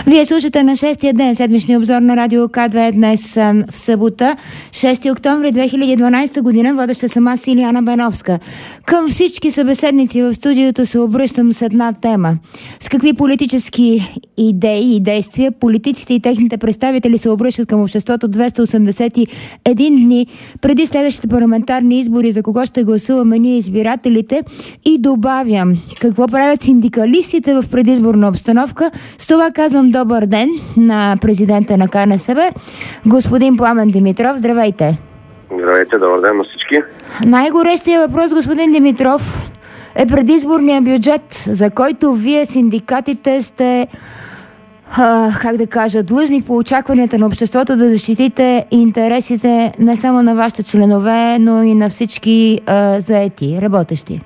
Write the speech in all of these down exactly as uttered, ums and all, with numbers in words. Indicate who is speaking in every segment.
Speaker 1: Вие слушате на шестия ден седмичния обзор на Радио К две днес в събота, шести октомври две хиляди и дванадесета година. Водеща съм аз, Илияна Беновска. Към всички събеседници в студиото се обръщам с една тема. С какви политически идеи и действия политиците и техните представители се обръщат към обществото двеста осемдесет и един дни преди следващите парламентарни избори, за кого ще гласуваме ние избирателите, и добавям, какво правят синдикалистите в предизборна обстановка. С това казвам добър ден на президента на К Н С Б, господин Пламен Димитров. Здравейте!
Speaker 2: Здравейте, добър ден на всички!
Speaker 1: Най-горещия въпрос, господин Димитров, е предизборния бюджет, за който вие, синдикатите, сте, а, как да кажа, длъжни по очакванията на обществото да защитите интересите не само на вашите членове, но и на всички а, заети, работещи.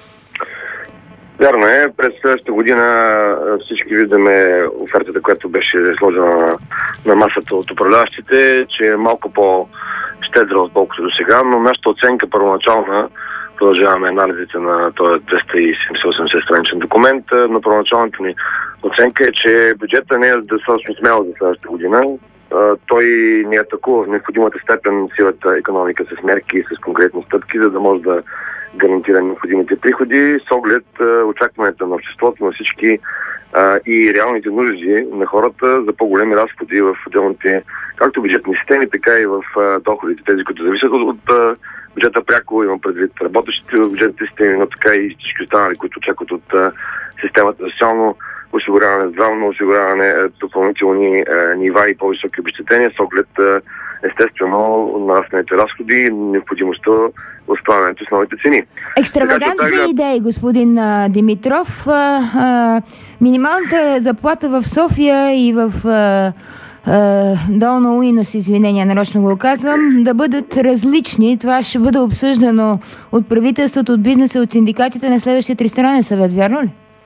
Speaker 2: Вярно е, през следващата година всички виждаме офертата, която беше сложена на, на масата от управляващите, че е малко по-щедра отколкото до сега, но нашата оценка първоначална, продължаваме анализите на този двеста и седемдесет страничен документ, на първоначалната ни оценка е, че бюджета не е достатъчно смел за следващата година. Той не атакува в необходимата степен силата економика с мерки и с конкретни стъпки, за да може да гарантира необходимите приходи с оглед очакването на обществото, на всички а, и реалните нужди на хората за по-големи разходи в отделните както бюджетни системи, така и в а, доходите, тези, които зависят от, от а, бюджета пряко, имам предвид работещите в бюджетните системи, но така и всички останали, които очакват от а, системата за социално осигуряване, здравно осигуряване, допълнителни а, нива и по-високи обезщетения с оглед а, естествено нарасналите разходи и необходимостта от справянето с новите цени.
Speaker 1: Екстравагантни така, идеи, господин а, Димитров. А, а, минималната заплата в София и в а, а, Долна Уйно, с извинения, нарочно го казвам, да бъдат различни. Това ще бъде обсъждано от правителството, от бизнеса, от синдикатите на следващия тристранен съвет, вярно ли?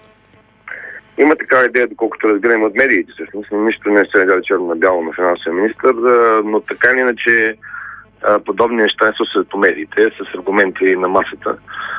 Speaker 2: Има такава идея, доколкото разбирам от медиите, всъщност. Нищо не се е черно на бяло на финансовия министър, но така или иначе подобни неща не са по медиите, с аргументи на масата.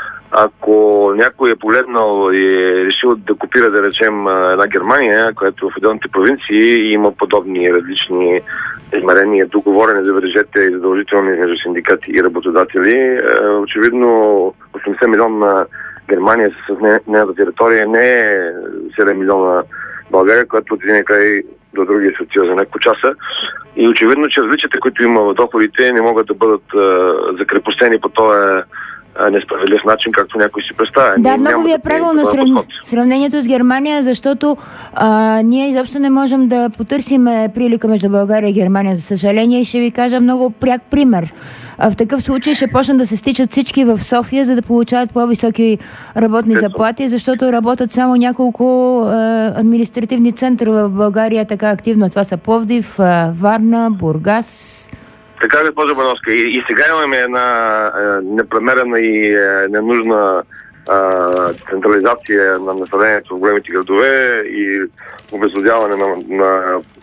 Speaker 2: Ако някой е погледнал и е решил да копира, да речем, една Германия, която в отделните провинции има подобни различни измерения, договорене, забележете, и задължителни между синдикати и работодатели, очевидно осемдесет милиона Германия с нейната територия не е седем милиона България, която от един край до другия се отива за няколко часа. И очевидно, че различията, които има в доходите, не могат да бъдат а, закрепостени по този несправедлив начин, както някой си представя.
Speaker 1: Да, ние много ви е правилно да срав... сравнението с Германия, защото а, ние изобщо не можем да потърсим прилика между България и Германия, за съжаление, и ще ви кажа много пряк пример. А, в такъв случай ще почнат да се стичат всички в София, за да получават по-високи работни Ето. заплати, защото работят само няколко а, административни центъра в България така активно. Това са Пловдив, а, Варна, Бургас.
Speaker 2: Така, госпожа Беновска, и, и сега имаме една е, непремерена и е, ненужна е, централизация на населението в големите градове и обезлюдяване на, на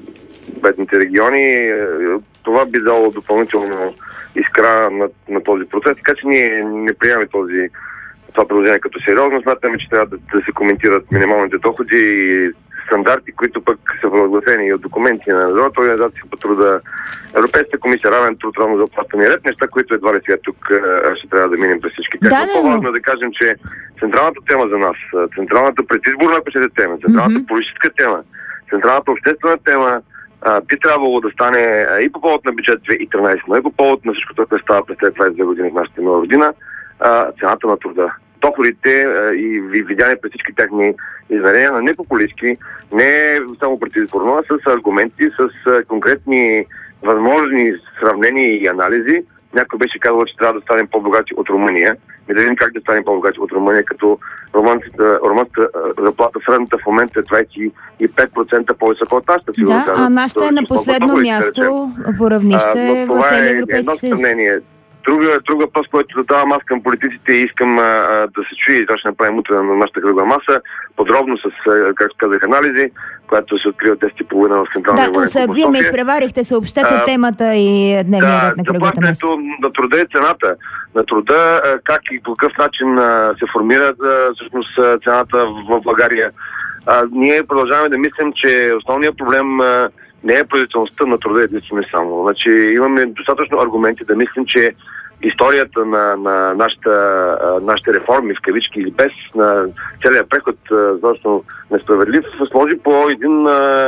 Speaker 2: бедните региони. Е, това би дало допълнително искра на, на този процес, така че ние не приемаме този, това предложение като сериозно. Смятаме, че трябва да, да се коментират минималните доходи и стандарти, които пък са възгласени от документи на Международната организация по труда, Европейската комисия, равен труд, равно заплащане, ред неща, които едва ли сега тук ще трябва да минем през всички тях. Да, по-важно е да кажем, че централната тема за нас, централната предизборна, ако ще тема, централната mm-hmm. политическа тема, централната обществена тема а, би трябвало да стане а, и по повод на бюджет две хиляди и тринадесета, но и по повод на всичко това, което става през след двадесет и две години в нашата нова година, а, цената на труда. Доходите а, и видяни през всички техни измерения на непопулистки, не само предизборно, а с аргументи, с а, конкретни възможни сравнения и анализи. Някой беше казал, че трябва да станем по-богати от Румъния. Не да видим как да станем по-богати от Румъния, като румънската, румънската заплата средната в момента е двадесет и пет процента по-висока от нашата.
Speaker 1: Да, да, а нашата е на последно място по равнище в целия Европейски съюз.
Speaker 2: Друга, друга въпрос, който задавам аз към политиците и искам а, да се чуе и това ще направим утре на нашата кръгла маса, подробно с, както казах, анализи, която се открива десет и половина в Централния военен клуб в София.
Speaker 1: Вие ме изпреварихте, съобщете а, темата и дневния
Speaker 2: да,
Speaker 1: ред на кръглата маса.
Speaker 2: На труда и цената. На труда, как и по какъв начин се формира всъщност цената в България. а, ние продължаваме да мислим, че основният проблем а, не е производителността на труда единствено и само. Значи имаме достатъчно аргументи да мислим, че историята на, на нашата, нашите реформи, в кавички или без, на целият преход, защото несправедлив, сложи по един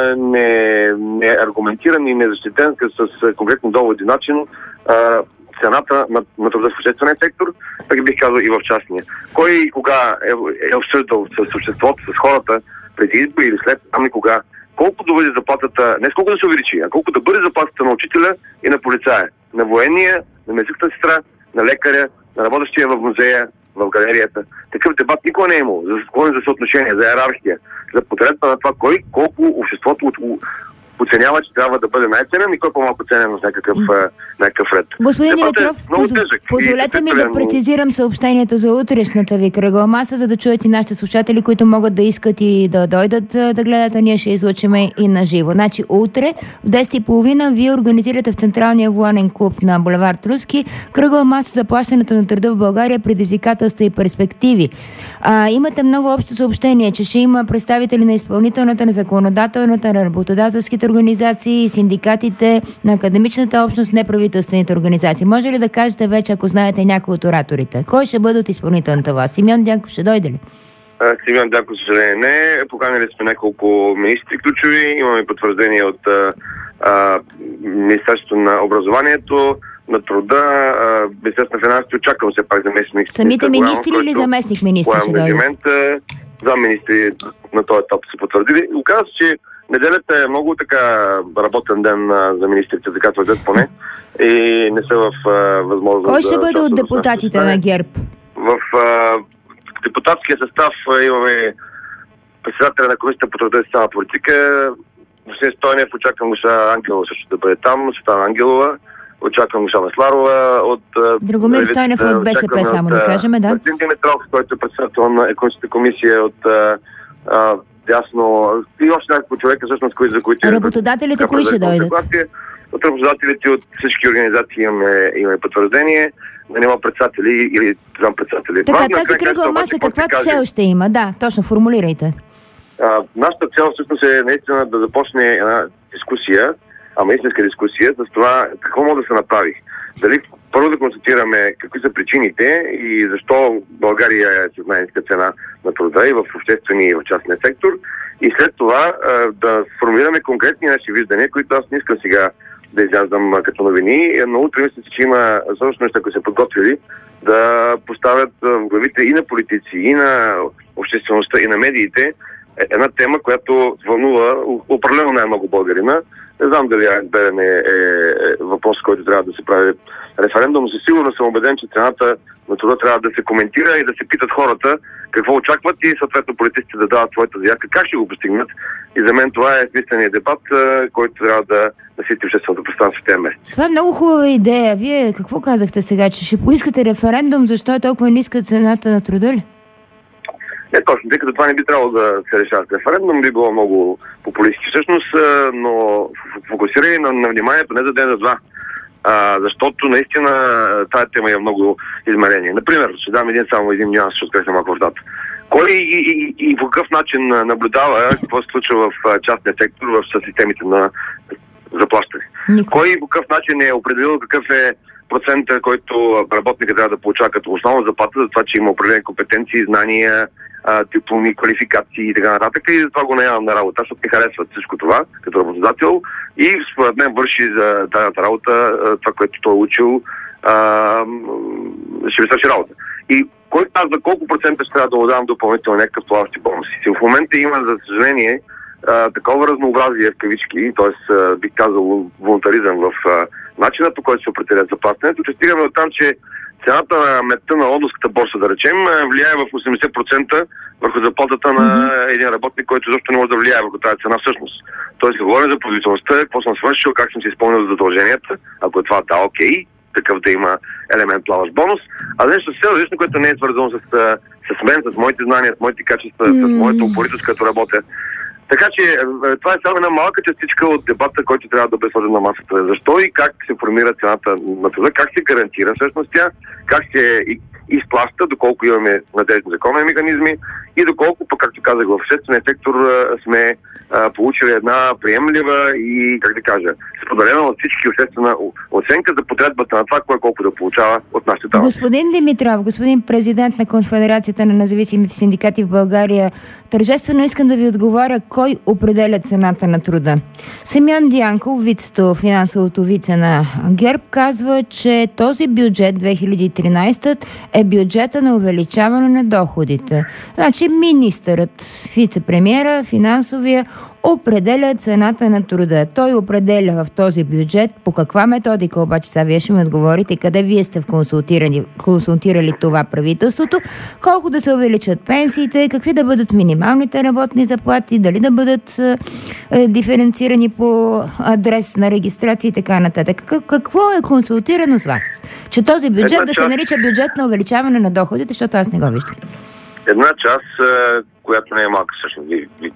Speaker 2: не, не аргументиран и незащитен с конкретни доводи начин а, цената на, на труда в обществения сектор, пък бих казал и в частния. Кой и кога е, е обсъждал с обществото, с хората, преди избори или след, там никога, колко да бъде заплатата, не с колко да се увеличи, а колко да бъде заплатата на учителя и на полицая, на военния, на медицинската сестра, на лекаря, на работещия в музея, в галерията. Такъв дебат никога не е имал. За, за съотношение, за иерархия, за потребата на това кой колко обществото оценява, че трябва да бъде най-ценен и кой по-малко ценен в някакъв, някакъв ред.
Speaker 1: Господин Димитров, е позволете ми да прецизирам съобщението за утрешната ви кръгла маса, за да чуят и нашите слушатели, които могат да искат и да дойдат да гледат, а ние ще излъчиме и на живо. Значи утре в десет и половина вие организирате в Централния военен клуб на булевард Руски кръгла маса за плащането на труда в България, предизвикателства и перспективи. А, имате много общо съобщение, че ще има представители на изпълнителната, на законодателната, на работодателските организации, синдикатите, на академичната общност, неправителствените организации. Може ли да кажете вече, ако знаете някой от ораторите? Кой ще бъде от изпълнителната власт? Симеон Дянков ще дойде ли?
Speaker 2: Симеон Дянков, съжаление, не. Поканили сме няколко министри ключови. Имаме потвърждение от а, а, Министерството на образованието, на труда, а, Министерството на финансите. Очаквам се пак заместник.
Speaker 1: Самите министри или заместник министри ще дойдат?
Speaker 2: За министри на този етап са потвърдили. Оказва се, че неделята е много така работен ден а, за министрите, така твърдят поне, и не са в а, възможност.
Speaker 1: Кой ще да бъде от депутатите на ГЕРБ?
Speaker 2: В а, депутатския състав а, имаме председателя на Комисията по труда и социална политика, господин Стойнев, очаквам госпожа Ангелова също да бъде там, Светлана Ангелова, очаквам госпожа Масларова от...
Speaker 1: Другомир Стойнев от БСП, само да кажем, да.
Speaker 2: Мартин Димитров, който е председател на Економическата комисия от а, а, дясно и още някакво човека, всъщност, кои, за които...
Speaker 1: Работодателите кои ще дойдат?
Speaker 2: От работодателите от всички организации имаме, имаме потвърждение, да няма председатели или зам председатели.
Speaker 1: Така, тази кръгла маса каква цел ще има? Да, точно, формулирайте.
Speaker 2: А, нашата цел всъщност е наистина да започне една дискусия, ама истинска дискусия, с това какво може да се направи. Дали първо да констатираме какви са причините и защо България е с най-ниска цена на труда и в обществения и в частния сектор, и след това а, да сформулираме конкретни наши виждания, които аз не искам сега да изяждам като новини, но утре мисля, че има също неща, които са подготвили, да поставят в главите и на политици, и на обществеността, и на медиите една тема, която вълнува определено най-много българина. Не знам дали Белене е, е, е въпрос, който трябва да се прави референдум, но със сигурност съм убеден, че цената на труда трябва да се коментира и да се питат хората какво очакват и съответно политиците да дават своята заявка, как ще го постигнат. И за мен това е смисленият дебат, който трябва да насити общественото пространство в тези месеци.
Speaker 1: Това е много хубава идея. Вие какво казахте сега, че ще поискате референдум, защо е толкова ниска цената на труда ли?
Speaker 2: Не точно, тъй като това не би трябвало да се решава с референдум, би било много популистски всъщност, но фокусиране на, на вниманието не за ден, за два. А, защото наистина тази тема е много измерение. Например, ще дам един само един нюанс, ще открехна малко в дата. Кой и, и, и по какъв начин наблюдава какво се случва в частния сектор, в системите на заплащане?
Speaker 1: Никой.
Speaker 2: Кой и по какъв начин е определил какъв е процента, който работника трябва да получава като основна заплата, за това, че има определени компетенции, знания, дипломи, квалификации и така нататък, и затова го наявам на работа, защото ми харесват всичко това като работодател и според мен върши за тази работа това, което той е учил, а, ще ми свърши работа. И кой казва колко процента ще трябва да му давам допълнително някакъв плаващи бонуси. В момента има, за съжаление, а, такова разнообразие в кавички, т.е. бих казал волонтаризъм в а, начина, по който се определят заплащането, че стигаме от там, че цената на метта на лондонската борса, да речем, влияе в осемдесет процента върху заплатата на mm-hmm. един работник, който защо не може да влияе върху тази цена всъщност. Тоест, говорим за производителността, какво съм свършил, как съм си изпълнил задълженията, ако е това, да, окей, такъв да има елемент плаващ бонус, а нещо все различно, което не е свързано с, с мен, с моите знания, с моите качества, mm-hmm. с моята упоритост, като работя. Така че това е само една малка частичка от дебата, който трябва да бъде сложен на масата. Защо и как се формира цената на труда, как се гарантира всъщност тя, как се изплаща, доколко имаме надеждни законови механизми и доколко, пък, както казах, в обществения сектор сме а, получили една приемлива и, как да кажа, споделена от всички обществена оценка за потребата на това, кой колко да получава от нашите данъци.
Speaker 1: Господин Димитров, господин президент на Конфедерацията на независимите синдикати в България, тържествено искам да ви отговоря кой определя цената на труда. Симеон Дянков, вицето, финансовото вице на ГЕРБ, казва, че този бюджет две хиляди и тринадесета е бюджета на увеличаване на доходите. Значи министърът, вице-премиера, финансовия, определя цената на труда. Той определя в този бюджет по каква методика, обаче сега вие ще ми отговорите, къде вие сте консултирали, консултирали това правителството, колко да се увеличат пенсиите, какви да бъдат минималните работни заплати, дали да бъдат е, диференцирани по адрес на регистрация и така нататък. Какво е консултирано с вас? Че този бюджет Една да част... се нарича бюджет на увеличаване на доходите, защото аз не го виждам.
Speaker 2: Една част, която не е малка, всъщност,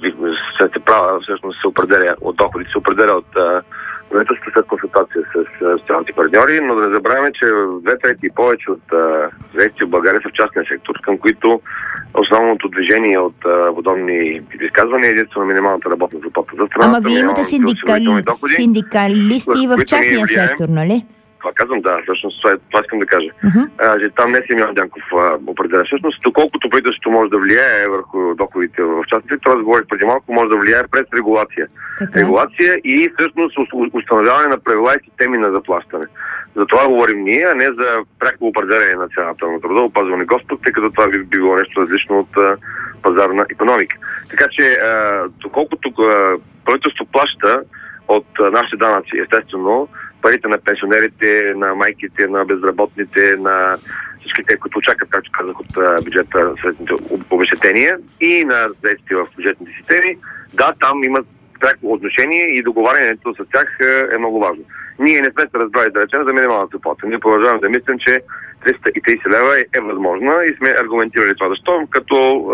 Speaker 2: се права, всъщност се определя от доходите, се определя от правителството след консултация с социалните партньори, но да не забравяме, че две трети и повече от заетите в България са в частния сектор, към които основното движение от подобни изказвания е единствено минималната работна заплата за страната.
Speaker 1: Ама вие имате синдикали... синдикалисти в частния сектор, нали?
Speaker 2: Това казвам, да, всъщност това, това искам да кажа.
Speaker 1: Uh-huh.
Speaker 2: А, там не Симеон Дянков определя. Всъщност, доколкото правителството може да влияе върху доходите в частните, това разговорих преди малко, може да влияе през регулация. Okay. Регулация и всъщност установяване на правила и системи на заплащане. За това говорим ние, а не за пряко определение на цената на труда, опазване Господ, тъй като това би било нещо различно от а, пазарна икономика. Така че, а, доколкото а, правителство плаща от а, нашите данъци, естествено, парите на пенсионерите, на майките, на безработните, на всички те, които очакват, както казах, от бюджета съответните обезщетения и на заетите в бюджетните системи, да, там имат пряко отношение и договарянето с тях е много важно. Ние не сме се разбрали, да речем, за минималната заплата. Ние продължаваме да мислим, че триста и тридесет лева е, е възможна и сме аргументирали това. Защо? Като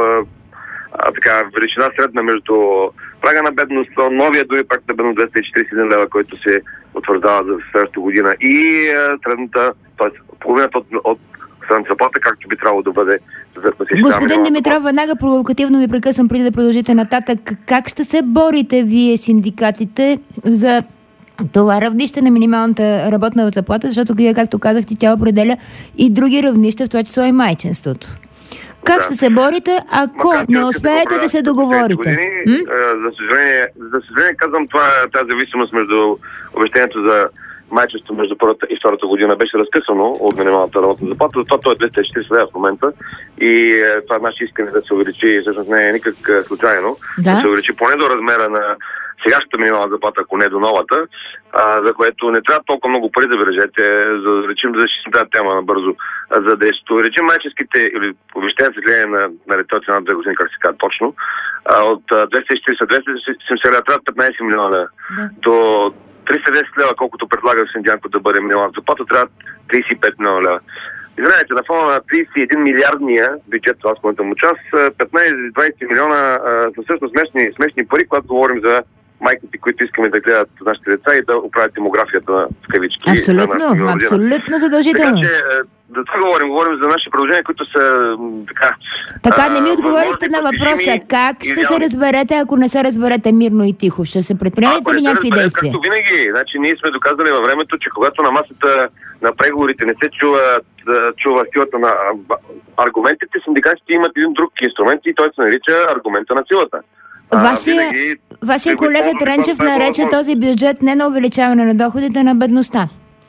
Speaker 2: а, така, величина средна между прага на бедност, новия дори праг на бедност двеста и четиридесет лева, който се утвърждава за следващата година и а, средната, т.е. половината от, от средната заплата, както би трябвало да бъде за всички.
Speaker 1: Господин Димитров, веднага провокативно ви прекъсвам преди да продължите нататък. Как ще се борите вие, синдикатите, за това равнище на минималната работна заплата, защото вие, както казахте, тя определя и други равнища, в това число и майчинството? Как да. ще се борите, ако Макар, не успеете да се договорите?
Speaker 2: Години, за, съжаление, за съжаление казвам, това, тази зависимост между обещанието за майчество между първата и втората година беше разкъсано от минималната работна заплата, затова той е двеста и четиридесет лева в момента и е, това наше искане да се увеличи, всъщност не е никак случайно, да, да се увеличи поне до размера на сегашната минимална заплата, ако не до новата, а, за което не трябва толкова много пари да вържете, за да речим да защитим тази тема набързо, а, за да речим майческите или обещания за гледане на, на ретоци на две години, как се казва точно, а, от двеста и четиридесет до двеста и седемдесет лева трябва петнадесет милиона лева. Да. До триста и десет лева, колкото предлага Синдянко да бъде минималната заплата, трябва тридесет и пет милиона лева. И знаете, на фона на тридесет и един милиардния бюджет, това с му част, петнадесет до двадесет милиона а, са всъщност смешни, смешни пари, когато говорим за майките, които искаме да гледат нашите деца и да оправят демографията в кавички.
Speaker 1: Абсолютно, абсолютно задължително.
Speaker 2: Така че, да това говорим, говорим за наши предложения, които са така...
Speaker 1: Така, не ми отговорихте на въпроса. Как ще идеални. се разберете, ако не се разберете мирно и тихо? Ще се предприемете ли някакви разберете, действия?
Speaker 2: Както винаги. Значи, ние сме доказали във времето, че когато на масата на преговорите не се чува, чува силата на аргументите, синдикатите имат един друг инструмент и той се нарича аргумента на силата.
Speaker 1: Вашия, винаги, вашия колега Тренчев нарече този бюджет не на увеличаване на доходите, на бедността.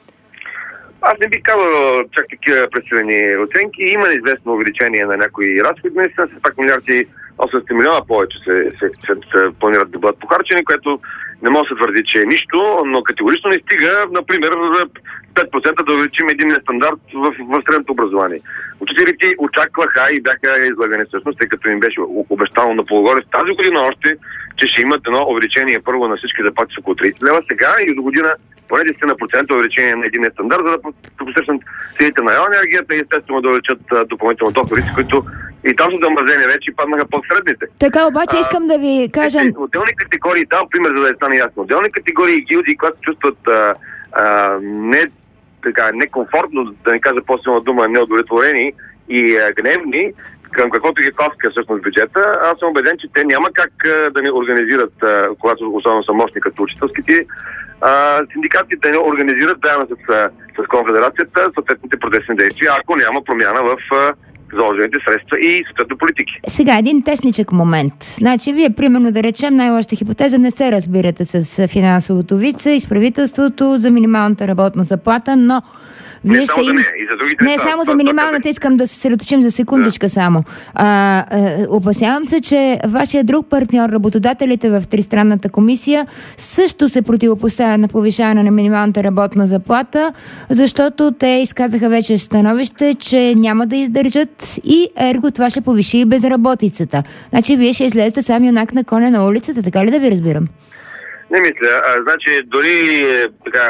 Speaker 2: Аз не бих казал чак такива пресилени оценки. Има известно увеличение на някои разходи. Наистина, все пак милиарди осемстотин милиона повече се, се, се, се планират да бъдат похарчени, което не може да се твърди, че е нищо, но категорично не стига, например, пет процента да увеличим един стандарт в, в средното образование. Учителите очакваха и бяха излагани всъщност, тъй като им беше обещано на полугодие в тази година още, че ще имат едно увеличение първо на всички заплати с около тридесет лева, сега и до година поне десет процента увеличение на един стандарт, за да посрещнат цените на енергията и естествено да увеличат допълнително доходите, които И там са замразени вече и паднаха под средните.
Speaker 1: Така, обаче искам да ви кажа...
Speaker 2: Отделни категории, там пример, за да е стане ясно. Отделни категории и гилдии, които чувстват а, а, не, така, некомфортно, да не кажа по-силна дума, неудовлетворени и а, гневни, към каквото ги тласка всъщност бюджета, аз съм убеден, че те няма как а, да не организират, а, когато особено са мощни като учителските, а, синдикатите не организират заедно с, с конфедерацията съответните протестни действия, ако няма промяна в а, заложените средства и съответно политики.
Speaker 1: Сега един тесничък момент. Значи, вие, примерно, да речем, най-лошата хипотеза, не се разбирате с финансовото вице и с правителството за минималната работна заплата, но вие
Speaker 2: не
Speaker 1: ще им...
Speaker 2: не, и за другите
Speaker 1: не
Speaker 2: неща,
Speaker 1: само за минималната, искам да се съсредоточим за секундичка да. само. А, а, опасявам се, че вашия друг партньор, работодателите в Тристранната комисия, също се противопоставя на повишаване на минималната работна заплата, защото те изказаха вече становище, че няма да издържат и ерго това ще повиши и безработицата. Значи вие ще излезете сам юнак на коня на улицата, така ли да ви разбирам?
Speaker 2: Не мисля. А, значи дори така...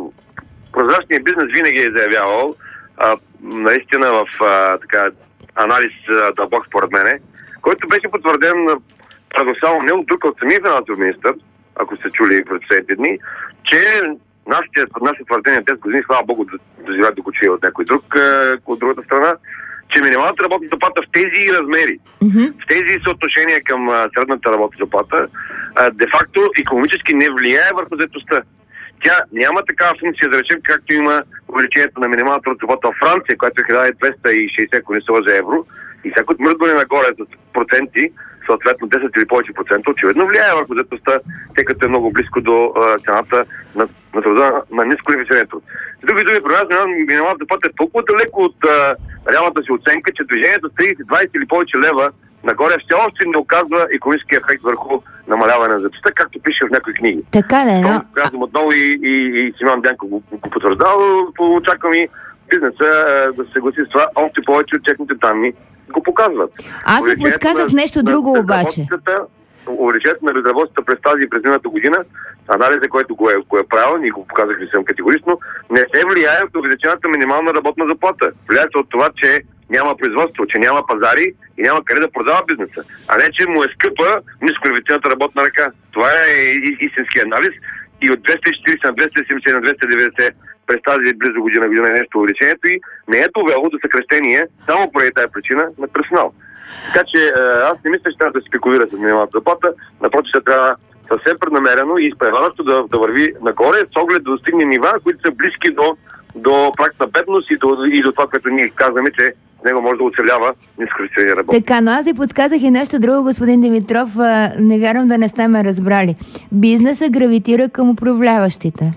Speaker 2: Прозрачният бизнес винаги е заявявал а, наистина в а, така, анализ дълбок според мене, който беше потвърден парадоксално не от друг, от самия финансов министър, ако сте чули пред последните дни, че нашите, нашите твърдения десет години, слава Богу, дозиват да го чуя от някой друг, а, от другата страна, че минималната работна заплата в тези размери, mm-hmm. в тези съотношения към а, средната работна заплата, а, де-факто икономически не влияе върху заетостта. Тя няма такава функция, да речем, както има увеличението на минималната работна заплата в Франция, която е хиляда двеста и шейсет, ако не се лъжа, евро. И всяко мръдване нагоре с проценти, съответно десет или повече процента, очевидно влияе върху заетостта, тъй като е много близко до а, цената на, на труда на ниско квалифицирания труд. С други думи, при нас минималната заплата е толкова далеко от а, реалната си оценка, че движението с трийсет, двайсет или повече лева нагоре все още не оказва икономически ефект върху намаляване на заетостта, както пише в някои книги.
Speaker 1: Така да, но...
Speaker 2: Казвам отново и, и, и Симеон Дянков го, го потвърждава, очаквам и бизнеса да се съгласи с това, още повече отчетните данни го показват.
Speaker 1: Аз ви подсказах на, нещо друго обаче.
Speaker 2: Увеличението на безработицата през тази и през миналата година, анализа, който го е, го е правил, ние го показах ли съм категорично, не се влияе от увеличената минимална работна заплата. Влияе от това, че няма производство, че няма пазари и няма къде да продава бизнеса. А не, че му е скъпа нискоквалифицираната работна ръка. Това е истински анализ и от двеста и четирийсет на двеста и седемдесет на двеста и деветдесет през тази близо година, година е нещо увеличението и не е довело до съкращение само поради тази причина на персонал. Така че аз не мисля, че трябва да се спекулира с минималната заплата. Напротив, ще трябва съвсем преднамерено и изпреварващо да, да върви нагоре, с оглед да достигне нива, които са близки до, до праг на бедност и до, и до това, което ние казваме, че него може да оцелява нискоквалифицирания работник.
Speaker 1: Така, но аз ви подсказах и нещо друго, господин Димитров. Не вярвам да не сте ме разбрали. Бизнесът гравитира към управляващите.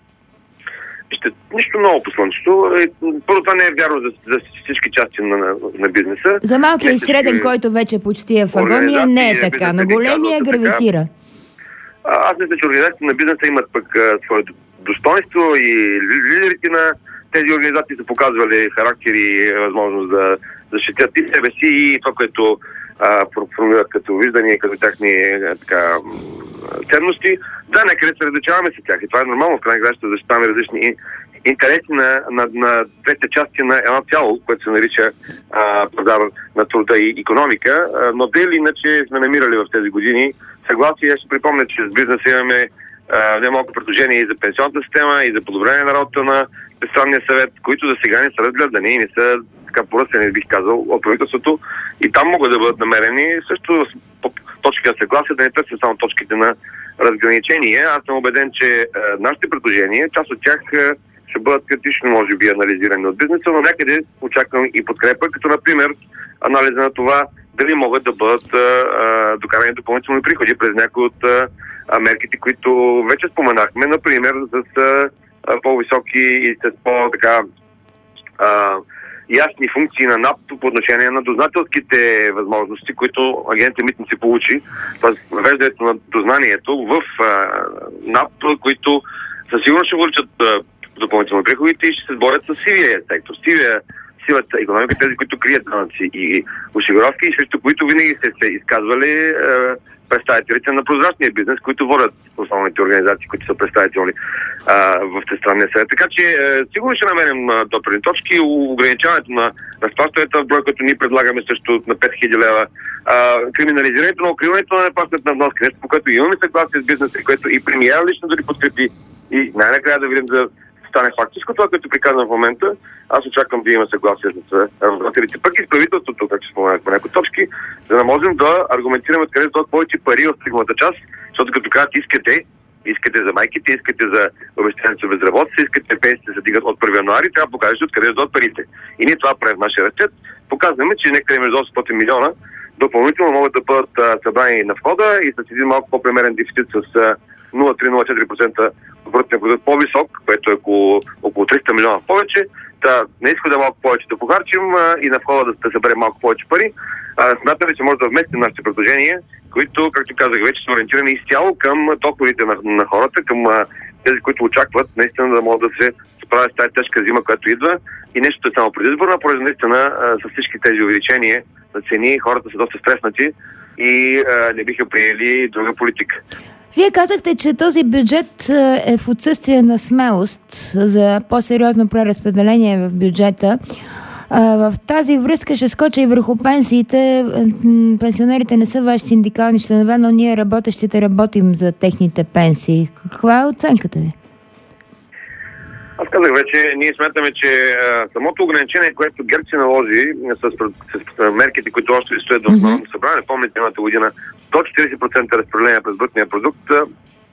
Speaker 2: Вижте, нищо много по слънчето. Първо, това не е вярно за, за всички части на, на, на бизнеса.
Speaker 1: За малкия и среден, всички... който вече почти е в агония, не е така, но големия гравитира.
Speaker 2: А, аз мисля, че организациите на бизнеса имат пък а, своето достоинство и лидерите на тези организации са показвали характер и възможност да защитят и себе си и това, което формулират като виждания и като тяхни така, ценности. Да, някъде се различаваме с тях и това е нормално. В крайна краща защитаваме различни интереси на, на, на двете части на едно цяло, което се нарича а, пазар на труда и икономика. А, но да или иначе сме намирали в тези години съгласие. Аз ще припомня, че с бизнеса имаме немалко предложения и за пенсионната система, и за подобрение на работата на Тристранния съвет, които за сега не са разгледани и не са така поръсени, бих казал, от правителството. И там могат да бъдат намерени също точки на съгласие, да не търсят само точките на разграничение. Аз съм убеден, че е, нашите предложения, част от тях е, ще бъдат критично, може би, анализирани от бизнеса, но някъде очаквам и подкрепа, като например анализа на това дали могат да бъдат е, е, докарани допълнителни приходи през някои от е, мерките, които вече споменахме, например с е, по-високи и с по-така ясни функции на НАП по отношение на дознателските възможности, които агентите митници получи. Тоест, въвеждането на дознанието в а, НАП, които със сигурност ще върчат допълнително приходите и ще се борят с сивия сектор. Сивия, сивата икономика, тези, които крият данъци и осигуровки, и срещу които винаги сте се изказвали а, представителите на прозрачния бизнес, които водят основните организации, които са представителни а, в Тристранния съвет. Така че а, сигурно ще намерим а, допълнителни точки. Ограничаването на разплащането в брой, като ние предлагаме също на пет хиляди лева. А, криминализирането на укриването на неплащането на вноски, нещо, по което имаме съгласие с бизнеса, което и премиера лично дори подкрепи. И най-накрая да видим да стане фактическо това, което приказвам в момента. Аз очаквам да има съгласие с работодателите, пък и с правителството, както споменахме някои точки, за да можем да аргументираме откъде да дойдат повече пари в приходната част, защото като казват искате, искате за майките, искате за обезщетението за безработица, искате пенсиите се дигат от първи януари, трябва да покажете откъде да дойдат парите. И ние това правим в нашия разчет. Показваме, че някъде между осемстотин милиона допълнително могат да бъдат а, събрани на входа и с един малко по-премерен дефицит с а, нула цяло три - нула цяло четири процента брутния продукт по-висок, което е около, около триста милиона повече. Та, на изхода малко повече да похарчим а, и на входа да, да съберем малко повече пари. А, смятаме, че може да вместим нашите предложения, които, както казах вече, са ориентирани изцяло към доходите на, на хората, към а, тези, които очакват наистина да могат да се справят с тази тежка зима, която идва. И нещо е само предизборна, поради наистина а, с всички тези увеличения на цени, хората са доста стреснати и а, не биха приели друга политика.
Speaker 1: Вие казахте, че този бюджет е в отсъствие на смелост за по-сериозно преразпределение в бюджета. В тази връзка ще скоча и върху пенсиите. Пенсионерите не са ваши синдикални членове, но ние работещите работим за техните пенсии. Каква е оценката ви?
Speaker 2: Аз казах вече, ние смятаме, че а, самото ограничение, което ГЕРБ се наложи с, с, с мерките, които още стоят в Народното събрание, помните едната година, до четиридесет процента разпределение през брутния продукт а,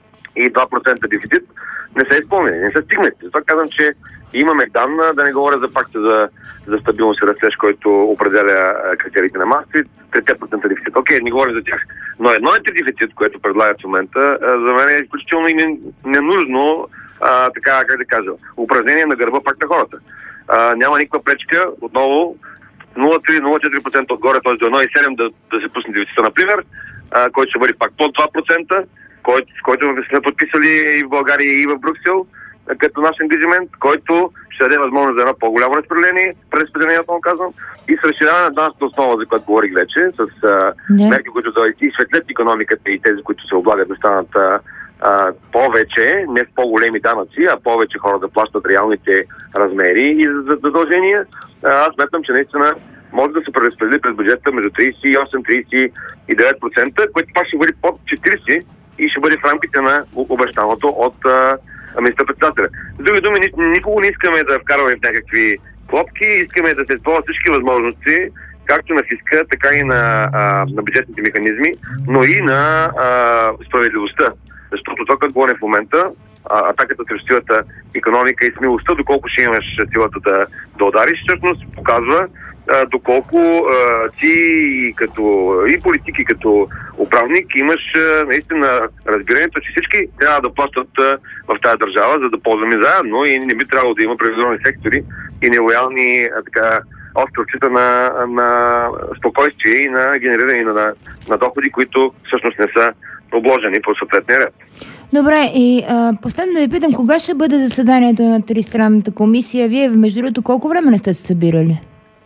Speaker 2: и два процента дефицит, не са изпълнени, не са стигнати. Затова казвам, че имаме дан, да не говоря за пакта за, за стабилност и растеж, който определя критериите на Маастрихт, три процента дефицит. Окей, не говорим за тях. Но едно е дефицит, което предлагат в момента, а, за мен е изключително и ненужно. А, така, как да кажа, упражнение на гърба пак на хората. А, няма никаква пречка, отново нула цяло три - нула цяло четири процента отгоре, т.е. до едно цяло седем да, да се пусне дефицита, например, а, който ще бъде пак под два процента, който, с който сме подписали и в България, и в Брюксел, а, като наш ангажимент, който ще даде възможност за едно по-голямо разпределение, преразпределение, отново казвам, и с разширяване на данъчната основа, за която говорих вече, с а, yeah. мерки, които да изсветлят икономиката и тези, които се облагат да станат а, Uh, повече, не в по-големи данъци, а повече хора да плащат реалните размери и задължения. Uh, аз сметам, че наистина може да се преразпредели през бюджета между тридесет и осем - тридесет и девет процента, което пак ще бъде под четиридесет и ще бъде в рамките на обещаното от uh, министър-председателя. С други думи, никого не искаме да вкарваме в някакви клопки, искаме да се използват всички възможности, както на фиска, така и на, а, на бюджетните механизми, но и на а, справедливостта. Защото това, като говорим в момента, а, атаката срещу силата икономика и смелостта, доколко ще имаш силата да, да удариш, всъщност показва а, доколко а, ти като и политик, и като управник имаш а, наистина разбирането, че всички трябва да плащат а, в тази държава, за да ползваме заедно и не би трябвало да има привилегировани сектори и нелоялни а, така островчета на, на спокойствие и на генериране на, на, на доходи, които всъщност не са обложени по съответния ред.
Speaker 1: Добре, и а, последно да ви питам, кога ще бъде заседанието на Тристранната комисия? Вие, между другото, колко време не сте се събирали?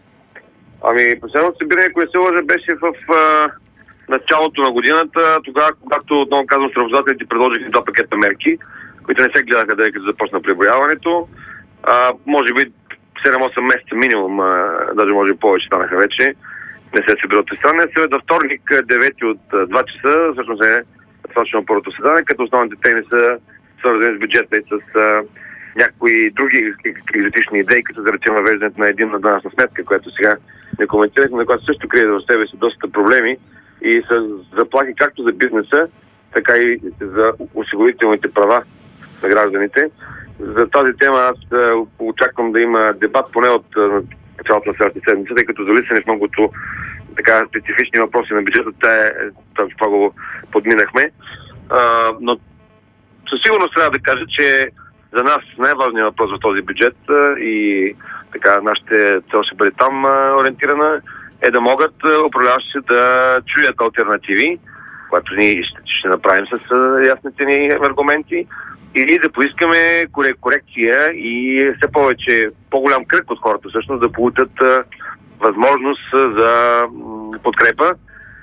Speaker 2: Ами, последното събиране, което се лъжа, беше в а, началото на годината, тогава, когато, отново казвам, с работодателите предложиха два пакета мерки, които не се гледаха да като започна преброяването. А, може би седем осем месеца минимум, а, даже може повече станаха вече. Не се събира от Тристранния съвет. Във вторник, девети от два часа, всъщност е точно първото съседание, като основните теми са свързани с бюджета и с а, някои други екзотични идеи, като да речем въвеждането на единна данъчна сметка, която сега не коментирахме, на която също крие в себе си доста проблеми и с заплахи както за бизнеса, така и за осигурителните права на гражданите. За тази тема аз а, очаквам да има дебат поне от началото на следващата седмица, тъй като залисане в многото така специфични въпроси на бюджета, това го подминахме. А, но със сигурност трябва да кажа, че за нас най-важният въпрос в този бюджет а, и така нашите цел ще бъде там а, ориентирана, е да могат управляващите да чуят алтернативи, което ние ще, ще направим с а, ясните ни аргументи, или да поискаме корекция и все повече, по-голям кръг от хората всъщност да получат а, възможност а, за м, подкрепа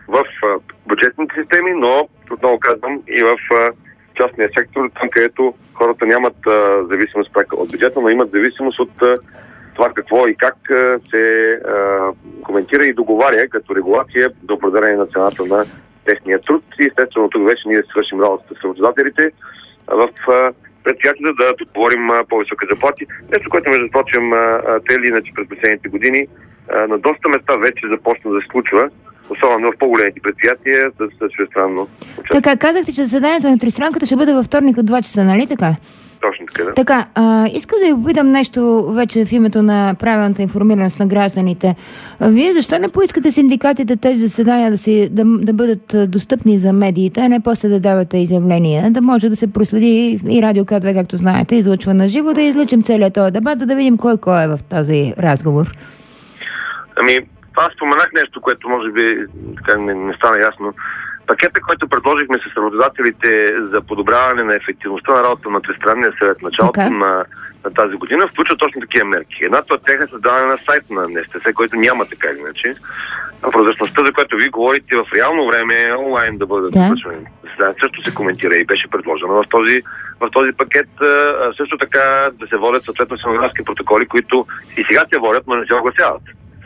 Speaker 2: в а, бюджетните системи, но, отново казвам, и в а, частния сектор, там където хората нямат а, зависимост от бюджета, но имат зависимост от а, това какво и как а, се а, коментира и договаря като регулация до определение на цената на техния труд. И естествено тук вече ние свършим работата с работодателите в а, предприятията да договорим а, по-високи заплати. Нещо, което между прочим, те или иначе през последните години а, на доста места вече започна да се случва, особено в по-големите предприятия с чуждестранно участие.
Speaker 1: Така, казахте, че заседанието на тристранката ще бъде във вторник от два часа, нали така?
Speaker 2: Точно така, да.
Speaker 1: Така, а, искам да ви попитам нещо вече в името на правилната информираност на гражданите. А, вие защо не поискате синдикатите тези заседания да, си, да, да бъдат достъпни за медиите, а не после да давате изявления, да може да се проследи и Радио К две, както знаете, излъчва на живо, да излъчим целият този дебат, за да видим кой кой е в този разговор?
Speaker 2: Ами, аз споменах нещо, което може би така не, не стана ясно. Пакета, който предложихме с работодателите за подобряване на ефективността на работа на Тристранния съвет в началото okay. на, на тази година, включва точно такива мерки. Едната от тях е създаване на сайт на Н С Т С, който няма така или иначе. А прозрачността, за която вие говорите в реално време, онлайн да бъдат включвани. Yeah. Също се коментира и беше предложено в този, в този пакет. Също така да се водят съответно стенографски протоколи, които и сега се водят, но не се огласяват.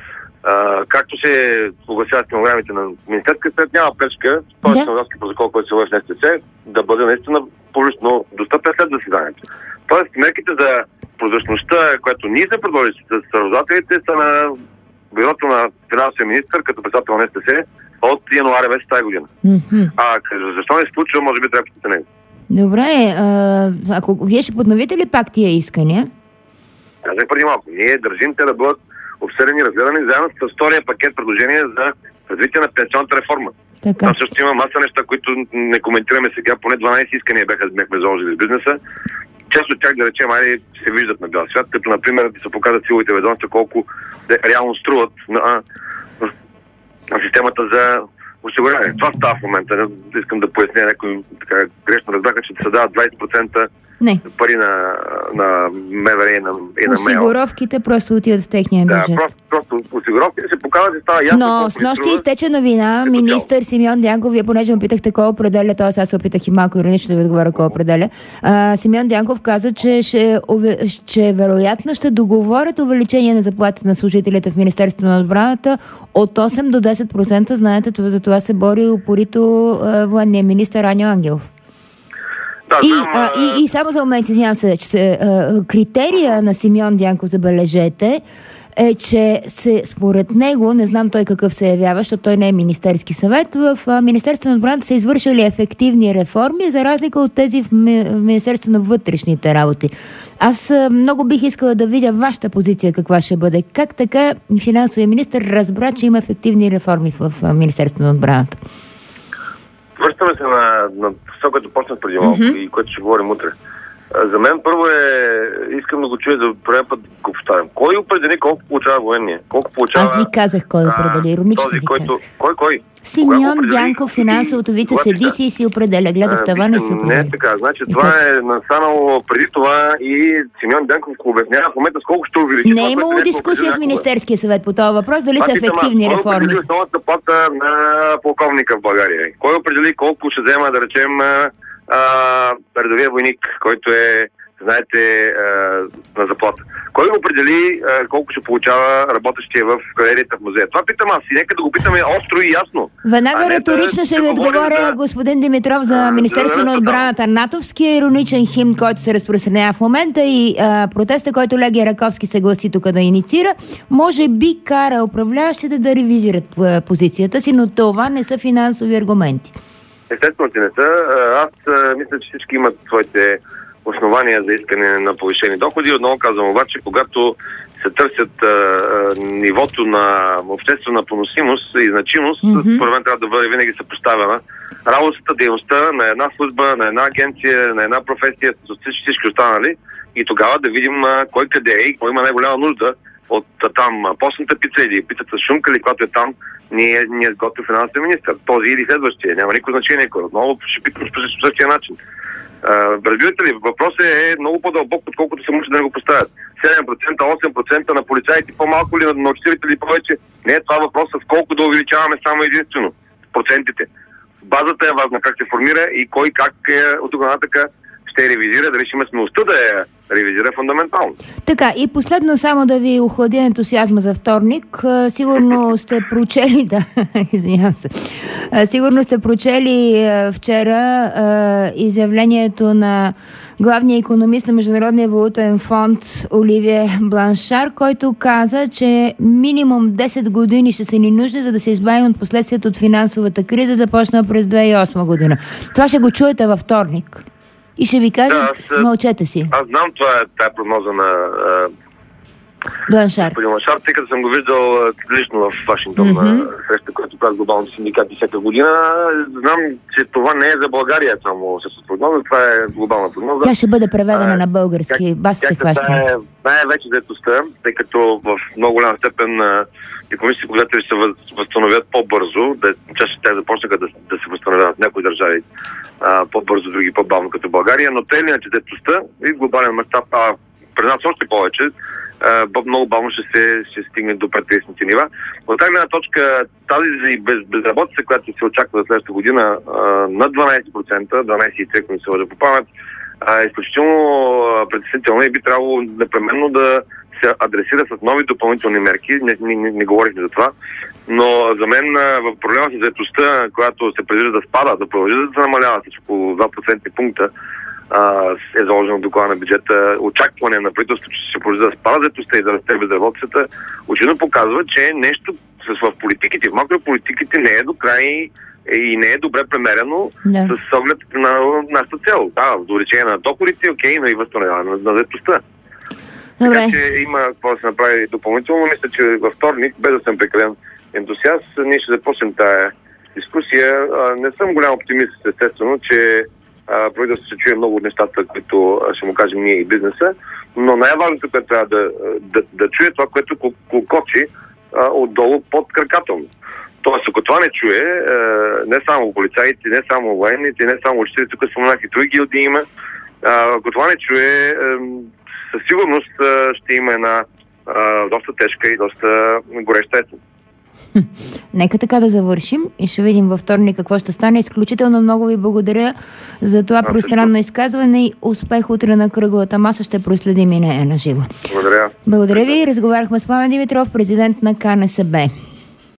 Speaker 2: Uh, както се огласяват стенограмите на Министерския съвет, няма пречка този yeah. стенографски протокол, който се води в Н С Т С, да бъде наистина публично достъпен след заседанието. Тоест, мерките за прозрачността, която ние сме предложили с работодателите, са на бюрото на финансовия министър като председател на Н С Т С от януари месец тази година. Mm-hmm. А защо не се случва, може би трябва да питате него.
Speaker 1: Добре, а, ако вие ще подновите ли пак тия искания?
Speaker 2: Казах преди малко. Ние държим те да бъдат обсъдени, разгледани заедно с втория пакет предложения за развитие на пенсионната реформа.
Speaker 1: Така.
Speaker 2: Там също има маса неща, които не коментираме сега. Поне дванайсет искания бяха бяхме заложили с бизнеса. Част от тях, да речем, айде се виждат на бял свят, като например да се показват силовите ведомства колко реално струват на, на системата за осигуряване. Това става в момента. Искам да поясня, някой така грешно разбраха, че се дават двайсет процента
Speaker 1: Не.
Speaker 2: пари на, на М В Р и на, и на МЕО.
Speaker 1: Осигуровките просто отиват в техния бюджет.
Speaker 2: Да, просто, просто осигуровките се показват и става ясно.
Speaker 1: Но с нощи изтече новина. Министър Симеон Дянков, вие понеже ме питахте кой определя, т.е. аз се опитах и малко иронично да ви отговоря кой определя. А, Симеон Дянков каза, че, ще, че вероятно ще договорят увеличение на заплатите на служителите в Министерството на отбраната от осем до десет процента. Знаете, това, за това се бори упорито военния министър Аню Ангелов.
Speaker 2: Да,
Speaker 1: и,
Speaker 2: знам,
Speaker 1: а, и, и само за момент, извинявам се, че се, а, критерия на Симеон Дянков, забележете, е, че се, според него, не знам той какъв се явява, защото той не е Министерски съвет, в а, Министерството на отбраната са извършили ефективни реформи, за разлика от тези в ми, Министерството на вътрешните работи. Аз а, много бих искала да видя вашата позиция каква ще бъде. Как така финансовия министър разбра, че има ефективни реформи в а, Министерството на отбраната?
Speaker 2: Връщаме се на, на това, което почнах преди малко mm-hmm. и което ще говорим утре. За мен първо е, искам да го чуя за първи път го поставям. Кой определи колко получава военния? Колко получава...
Speaker 1: Аз ви казах кой определи, иронично
Speaker 2: този,
Speaker 1: ви
Speaker 2: който...
Speaker 1: казах.
Speaker 2: Кой, кой?
Speaker 1: Симеон Дянков, финансовото вице, седи си и си определя, гледа в тавана и си определя.
Speaker 2: Не е така, значи и това как? Е настанало преди това и Симеон Дянков обяснява в момента с колко ще увеличи.
Speaker 1: Не е имало дискусия в Министерския съвет по този въпрос, дали са ефективни реформи. Кой
Speaker 2: определи основната плата на полковника в България? Кой определи колко ще взема, да речем, редовия войник, който е, знаете, а, на заплата? Кой определи а, колко ще получава работещия в галерията в музея? Това питам аз и нека да го питаме остро и ясно.
Speaker 1: Веднага риторично ще ви отговоря, за... господин Димитров, за Министерство на отбраната. Натовския ироничен химн, който се разпространява в момента и а, протеста, който Легия Раковски се гласи тук да инициира, може би кара управляващите да ревизират позицията си, но това не са финансови аргументи.
Speaker 2: Естествено, че не са. Аз а, мисля, че всички имат своите основания за искане на повишени доходи. Отново казвам обаче, когато се търсят а, а, нивото на обществена поносимост и значимост, mm-hmm. според мен трябва да бъде винаги съпоставена работата, дейността на една служба, на една агенция, на една професия с всички, всички останали и тогава да видим а, кой къде е и кой има най-голяма нужда от а, там постната пица или пицата с шунка, или която е там, ние, ние сготвим финансовия министър. Този или следващия. Няма никакво значение кой. Отново ще питам по същия начин. Uh, разбирате ли, въпросът е много по-дълбок, отколкото се може да не го поставят. седем процента, осем процента на полицаите по-малко ли, на учителите ли повече? Не е това въпросът с колко да увеличаваме само единствено. процентите. Базата е важна, как се формира и кой как е, от тук нататък ще ревизира, дали ще има смелостта да я ревизира фундаментално.
Speaker 1: Така, и последно само да ви охлади ентусиазма за вторник. Сигурно сте прочели, да, извинявам се, сигурно сте прочели вчера изявлението на главния икономист на Международния валутен фонд Оливие Бланшар, който каза, че минимум десет години ще са ни нужни, за да се избавим от последствията от финансовата криза, започна през две хиляди и осма година. Това ще го чуете във вторник. И ще ви кажат, да, аз, мълчете си.
Speaker 2: Аз знам това е тая прогноза на
Speaker 1: Бланшар.
Speaker 2: Господин Бланшар, тъй като съм го виждал лично в Вашингтон mm-hmm. на среща, която правят глобалните синдикати всяка година. Знам, че това не е за България само с прогноза, това е глобална прогноза.
Speaker 1: Тя ще бъде преведена а, на български, бас се хваща.
Speaker 2: Е най-вече заетостта, тъй като в много голяма степен икономически показатели ще се възстановят по-бързо, да, чаще те започнаха да, да се възстановяват някои държави а, по-бързо, други по-бавно като България, но те иначе заетостта и глобален мащаб, а при нас още повече, а, много бавно ще се ще стигне до предкризисните нива. От тази гледна точка, тази без, безработица, която се очаква за следващата година а, на дванайсет процента, дванайсет цяло и три, ако не се лъжа по памет, е изключително притеснително и би трябвало непременно да се адресира с нови допълнителни мерки. Не, не, не, не говорихме за това, но за мен в проблема с заетостта, която се предвижда да спада, да продължи да се намалява с около два процентни пункта, а, е заложено в доклада на бюджета. Очакване на правителството, че ще продължи да спада заетостта и да расте безработицата, очевидно показва, че нещо в политиките, в макрополитиките не е до край и не е добре премерено да. С оглед на нашата цел. Да, до увеличение на доходите, окей, но и възстановяване на, на заетостта.
Speaker 1: Добре.
Speaker 2: Така че има какво да се направи допълнително. Мисля, че във вторник, без да съм прекален ентусиаст, ние ще започнем тая дискусия. Не съм голям оптимист, естествено, че правителството ще чуе много от нещата, които ще му кажем ние и бизнеса, но най-важното, което трябва да, да, да чуе това, което кокочи отдолу под краката му. Тоест, ако това не чуе, не само полицаите, не само военните, не само учителите, тук споменах и други гилдии има, ако това не чуе, със сигурност ще има една а, доста тежка и доста гореща есен.
Speaker 1: Нека така да завършим и ще видим във вторник какво ще стане. Изключително много ви благодаря за това а, пространно изказване и успех утре на кръглата маса. Ще проследим и нея на живо.
Speaker 2: Благодаря.
Speaker 1: Благодаря ви. Разговаряхме с Пламен Димитров, президент на К Н С Б.